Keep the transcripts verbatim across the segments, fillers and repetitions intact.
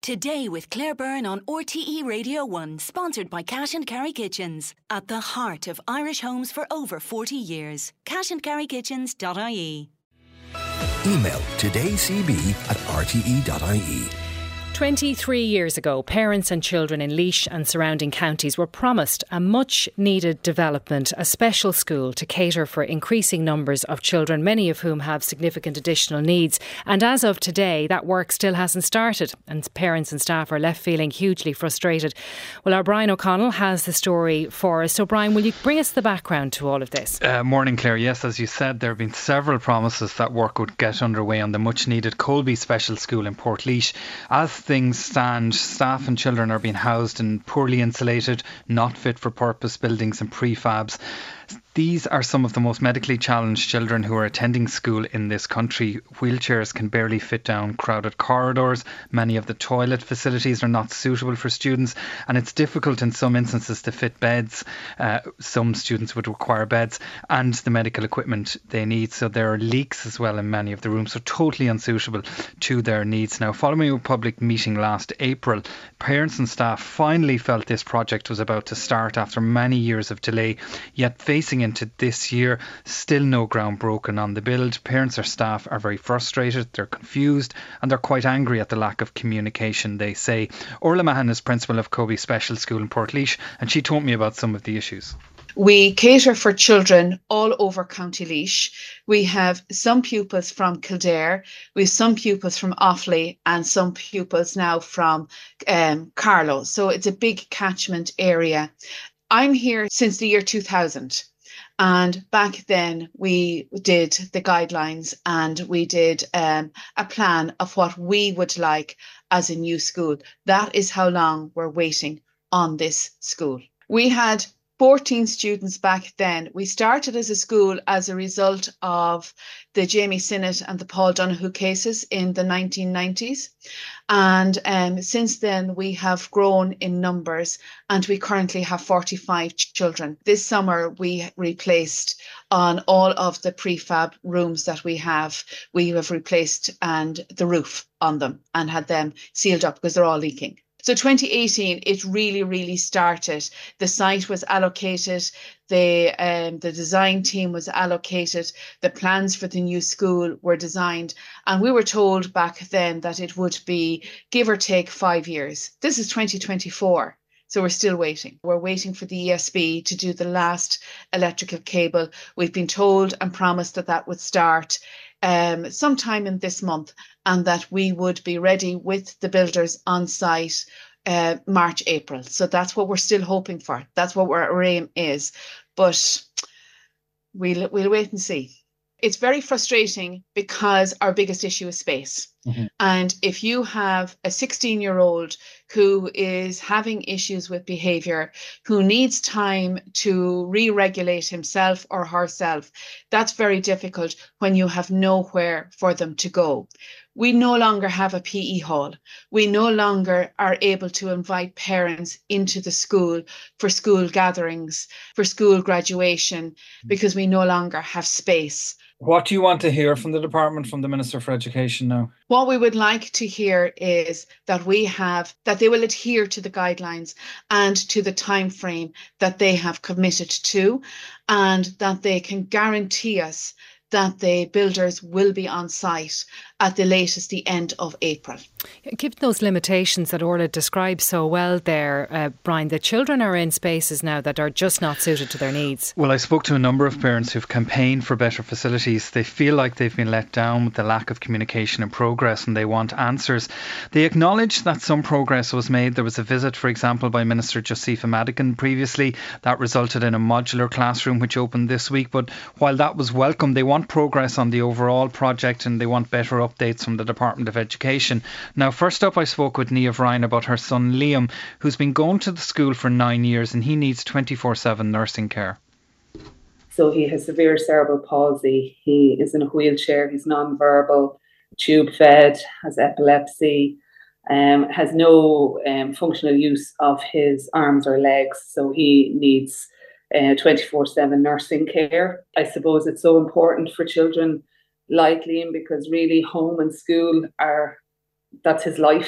Today with Claire Byrne on R T E Radio one, sponsored by Cash and Carry Kitchens. At the heart of Irish homes for over forty years. cash and carry kitchens dot I E. Email todaycb at r t e dot i e. twenty-three years ago, parents and children in Laois and surrounding counties were promised a much-needed development, a special school to cater for increasing numbers of children, many of whom have significant additional needs. And as of today, that work still hasn't started, and parents and staff are left feeling hugely frustrated. Well, our Brian O'Connell has the story for us. So, Brian, will you bring us the background to all of this? Uh, morning, Claire. Yes, as you said, there have been several promises that work would get underway on the much-needed Colby Special School in Portlaoise. As things stand, staff and children are being housed in poorly insulated, not fit for purpose buildings and prefabs. These are some of the most medically challenged children who are attending school in this country. Wheelchairs can barely fit down crowded corridors. Many of the toilet facilities are not suitable for students, and it's difficult in some instances to fit beds. Uh, some students would require beds and the medical equipment they need. So there are leaks as well in many of the rooms, so totally unsuitable to their needs. Now, following a public meeting last April, parents and staff finally felt this project was about to start after many years of delay, yet facing into this year, still no ground broken on the build. Parents or staff are very frustrated, they're confused, and they're quite angry at the lack of communication, they say. Orla Mahan is principal of Colby Special School in Portlaoise, and she told me about some of the issues. We cater for children all over County Laois. We have some pupils from Kildare, we have some pupils from Offaly, and some pupils now from um, Carlow. So it's a big catchment area. I'm here since the year two thousand. And back then we did the guidelines and we did um, a plan of what we would like as a new school. That is how long we're waiting on this school. We had fourteen students back then. We started as a school as a result of the Jamie Sinnott and the Paul Donoghue cases in the nineteen nineties. And um, since then, we have grown in numbers and we currently have forty-five children. This summer, we replaced on all of the prefab rooms that we have. We have replaced and the roof on them and had them sealed up because they're all leaking. So twenty eighteen, it really, really started. The site was allocated, the um, the design team was allocated, the plans for the new school were designed, and we were told back then that it would be give or take five years. This is twenty twenty-four. So we're still waiting. We're waiting for the E S B to do the last electrical cable. We've been told and promised that that would start um, sometime in this month and that we would be ready with the builders on site uh, March, April. So that's what we're still hoping for. That's what our aim is. But we'll, we'll wait and see. It's very frustrating because our biggest issue is space. Mm-hmm. And if you have a sixteen-year-old who is having issues with behaviour, who needs time to re-regulate himself or herself, that's very difficult when you have nowhere for them to go. We no longer have a P E hall. We no longer are able to invite parents into the school for school gatherings, for school graduation, because we no longer have space. What do you want to hear from the department, from the Minister for Education now? What we would like to hear is that we have, that they will adhere to the guidelines and to the time frame that they have committed to, and that they can guarantee us that the builders will be on site at the latest the end of April. Given those limitations that Orla describes so well there, uh, Brian, the children are in spaces now that are just not suited to their needs. Well, I spoke to a number of parents who've campaigned for better facilities. They feel like they've been let down with the lack of communication and progress, and they want answers. They acknowledge that some progress was made. There was a visit, for example, by Minister Josepha Madigan previously. That resulted in a modular classroom which opened this week. But while that was welcome, they want progress on the overall project and they want better updates from the Department of Education. Now, first up, I spoke with Niamh Ryan about her son Liam, who's been going to the school for nine years and he needs twenty-four seven nursing care. So he has severe cerebral palsy. He is in a wheelchair. He's non-verbal, tube fed, has epilepsy, um, has no um, functional use of his arms or legs. So he needs uh, twenty-four seven nursing care. I suppose it's so important for children like Liam because really home and school are, that's his life.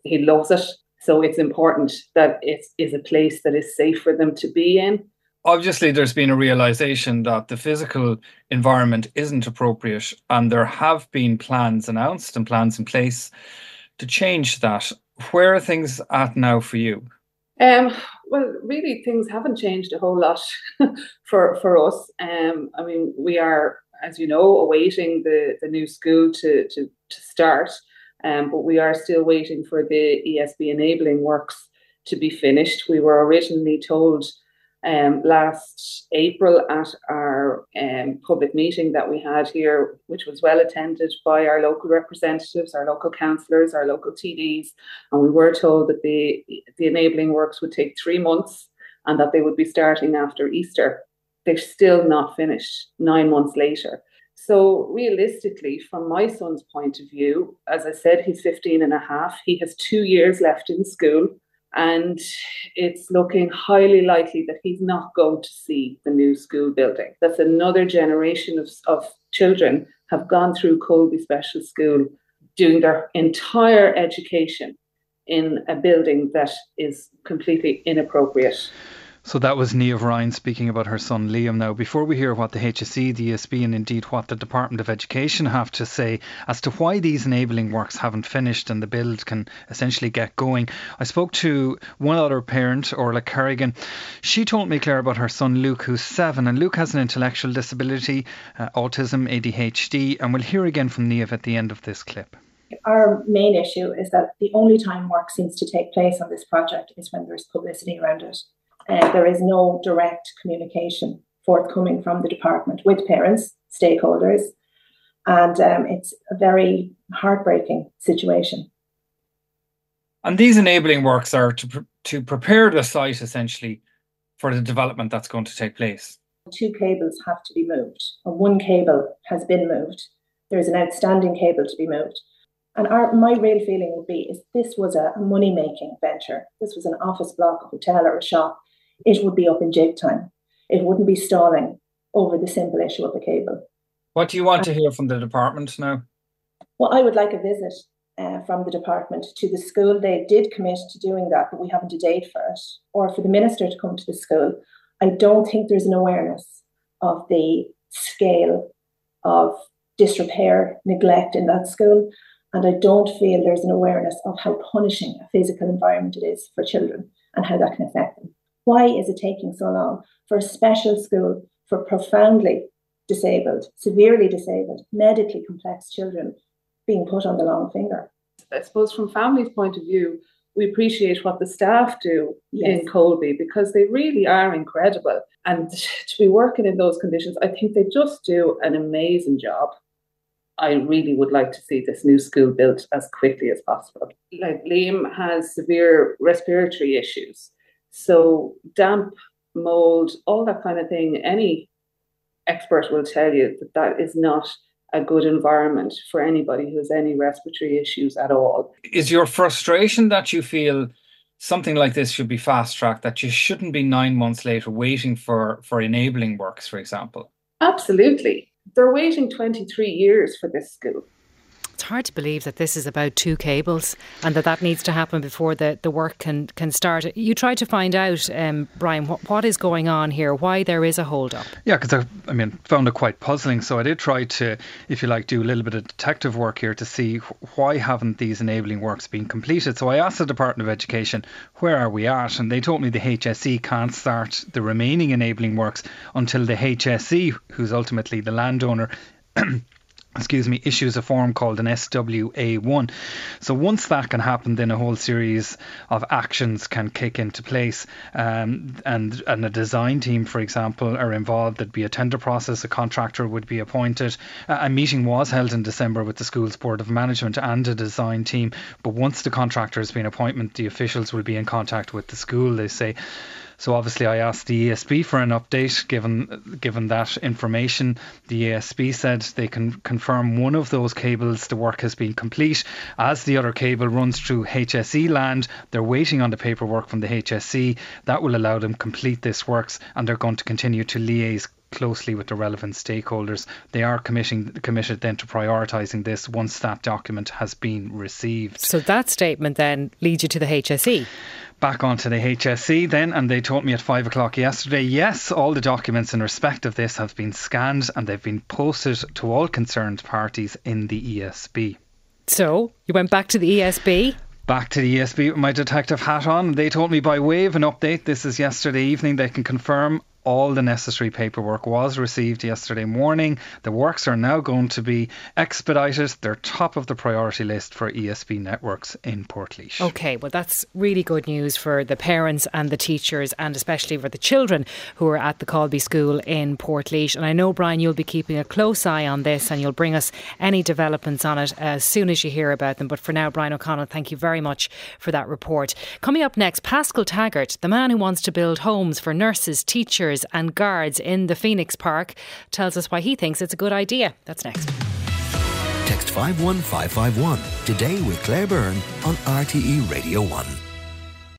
he loves it. So it's important that it is a place that is safe for them to be in. Obviously, there's been a realisation that the physical environment isn't appropriate, and there have been plans announced and plans in place to change that. Where are things at now for you? Um, well, really, things haven't changed a whole lot for for us. Um, I mean, we are, as you know, awaiting the, the new school to, to, to start, um, but we are still waiting for the E S B enabling works to be finished. We were originally told Um, last April at our um, public meeting that we had here, which was well attended by our local representatives, our local councillors, our local T Ds, and we were told that the, the enabling works would take three months and that they would be starting after Easter. They're still not finished nine months later. So realistically, from my son's point of view, as I said, he's fifteen and a half. He has two years left in school. And it's looking highly likely that he's not going to see the new school building. That's another generation of, of children have gone through Colby Special School, doing their entire education in a building that is completely inappropriate. So that was Niamh Ryan speaking about her son Liam. Now, before we hear what the H S E, the E S B and indeed what the Department of Education have to say as to why these enabling works haven't finished and the build can essentially get going, I spoke to one other parent, Orla Kerrigan. She told me, Claire, about her son Luke, who's seven, and Luke has an intellectual disability, uh, autism, A D H D, and we'll hear again from Niamh at the end of this clip. Our main issue is that the only time work seems to take place on this project is when there's publicity around it. Uh, there is no direct communication forthcoming from the department with parents, stakeholders, and um, it's a very heartbreaking situation. And these enabling works are to, pre- to prepare the site essentially for the development that's going to take place. Two cables have to be moved, and one cable has been moved. There's an outstanding cable to be moved. And our, my real feeling would be is this was a money-making venture. This was an office block, a hotel or a shop. It would be up in jig time. It wouldn't be stalling over the simple issue of a cable. What do you want to hear from the department now? Well, I would like a visit uh, from the department to the school. They did commit to doing that, but we haven't a date for it. Or for the minister to come to the school. I don't think there's an awareness of the scale of disrepair, neglect in that school. And I don't feel there's an awareness of how punishing a physical environment it is for children and how that can affect them. Why is it taking so long for a special school for profoundly disabled, severely disabled, medically complex children being put on the long finger? I suppose from families' point of view, we appreciate what the staff do Yes. in Colby because they really are incredible. And to be working in those conditions, I think they just do an amazing job. I really would like to see this new school built as quickly as possible. Like Liam has severe respiratory issues. So damp, mold, all that kind of thing, any expert will tell you that that is not a good environment for anybody who has any respiratory issues at all. Is your frustration that you feel something like this should be fast-tracked, that you shouldn't be nine months later waiting for, for enabling works, for example? Absolutely. They're waiting twenty-three years for this school. It's hard to believe that this is about two cables and that that needs to happen before the, the work can, can start. You tried to find out, um, Brian, what, what is going on here, why there is a hold-up. Yeah, because I, I mean, found it quite puzzling. So I did try to, if you like, do a little bit of detective work here to see why haven't these enabling works been completed. So I asked the Department of Education, where are we at? And they told me the H S E can't start the remaining enabling works until the H S E, who's ultimately the landowner, excuse me, issues a form called an S W A one. So once that can happen, then a whole series of actions can kick into place. Um, and, and a design team, for example, are involved. There'd be a tender process, a contractor would be appointed. Uh, a meeting was held in December with the school's Board of Management and a design team. But once the contractor has been appointed, the officials will be in contact with the school, they say. So obviously I asked the E S B for an update given given that information. The E S B said they can confirm one of those cables, the work has been complete. As the other cable runs through H S E land, they're waiting on the paperwork from the H S E. That will allow them complete this works, and they're going to continue to liaise closely with the relevant stakeholders. They are committing, committed then to prioritising this once that document has been received. So that statement then leads you to the H S E? Back onto the H S E then, and they told me at five o'clock yesterday, yes, all the documents in respect of this have been scanned and they've been posted to all concerned parties in the E S B. So, you went back to the E S B? Back to the E S B with my detective hat on. They told me by way of an update, this is yesterday evening, they can confirm all the necessary paperwork was received yesterday morning. The works are now going to be expedited. They're top of the priority list for E S B networks in Portlaoise. OK, well that's really good news for the parents and the teachers, and especially for the children who are at the Colby School in Portlaoise. And I know, Brian, you'll be keeping a close eye on this and you'll bring us any developments on it as soon as you hear about them. But for now, Brian O'Connell, thank you very much for that report. Coming up next, Pascal Taggart, the man who wants to build homes for nurses, teachers and guards in the Phoenix Park, tells us why he thinks it's a good idea. That's next. Text five one five five one today with Claire Byrne on R T E Radio one.